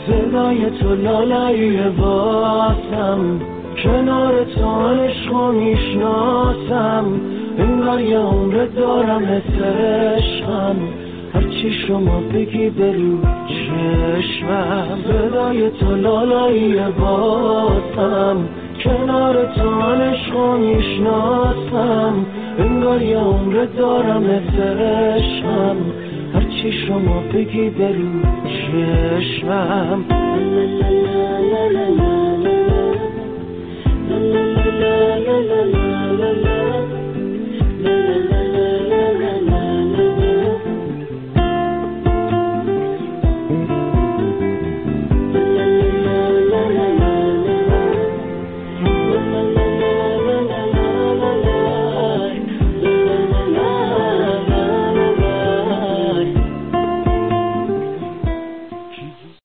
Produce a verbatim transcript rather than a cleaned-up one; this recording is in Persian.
صدای تو لالایی واسم، کنار تو عشقو میشناسم، انگار یه عمر دارم حس عشقم، هرچی شما بگی به رو چشمم. صدای تو لالایی واسم، کنار تو عشقو میشناسم، انگار یه عمر دارم حس عشقم، هرچی شما بگی به رو چشمم. La la la la la la la la la la la la la.